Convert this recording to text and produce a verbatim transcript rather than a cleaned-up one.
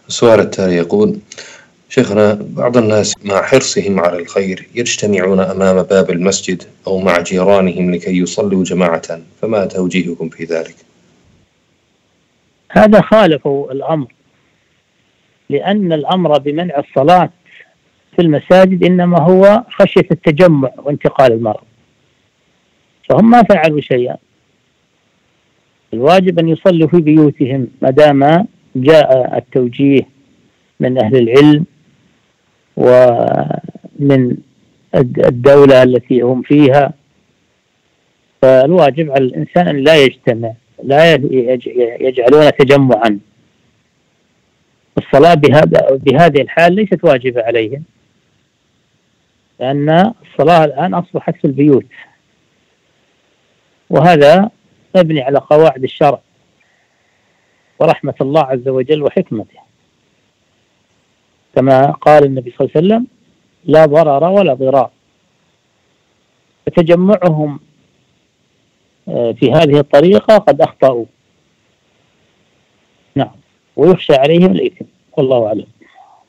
السؤال التالي يقول: شيخنا، بعض الناس مع حرصهم على الخير يجتمعون أمام باب المسجد أو مع جيرانهم لكي يصلوا جماعة، فما توجيهكم في ذلك؟ هذا خالفوا الأمر، لأن الأمر بمنع الصلاة في المساجد إنما هو خشية التجمع وانتقال المرض، فهم ما فعلوا شيئا. الواجب أن يصلوا في بيوتهم ما دام جاء التوجيه من أهل العلم ومن الدولة التي هم فيها. فالواجب على الإنسان أن لا يجتمع، لا يجعلون تجمعا. الصلاة بهذا بهذه الحال ليست واجبة عليهم، لأن الصلاة الآن أصبحت في البيوت، وهذا مبني على قواعد الشرع ورحمة الله عز وجل وحكمته، كما قال النبي صلى الله عليه وسلم: لا ضرر ولا ضرار. فتجمعهم في هذه الطريقة قد أخطأوا، نعم، ويخشى عليهم الإثم، والله أعلم.